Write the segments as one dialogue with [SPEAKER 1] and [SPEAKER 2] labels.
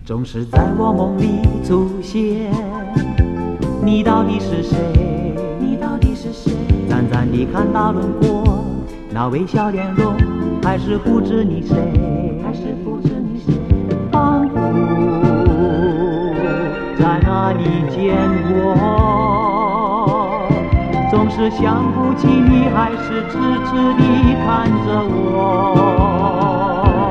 [SPEAKER 1] 总是在我梦里出现。你到底是谁？你到底是谁？淡淡地看到轮廓，那微笑脸容，还是不知你谁？还是不知你谁？仿佛在哪里见过，总是想不起你，还是痴痴地看着我。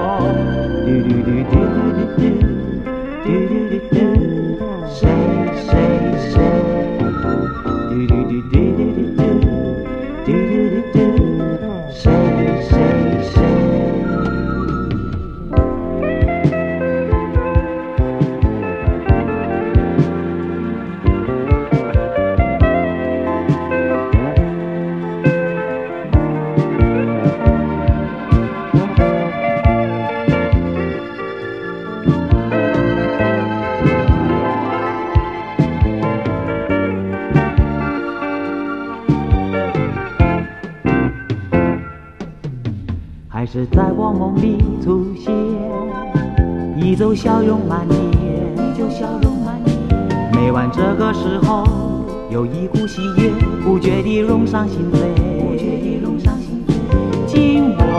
[SPEAKER 1] 谁谁谁？谁谁谁？还是在我梦里出现，依旧笑容满脸，依旧笑容满脸。每晚这个时候，有一股喜悦，不觉地涌上心扉，不觉地涌上心扉。今晚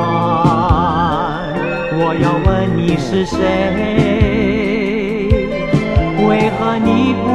[SPEAKER 1] 我要问你是谁？为何你不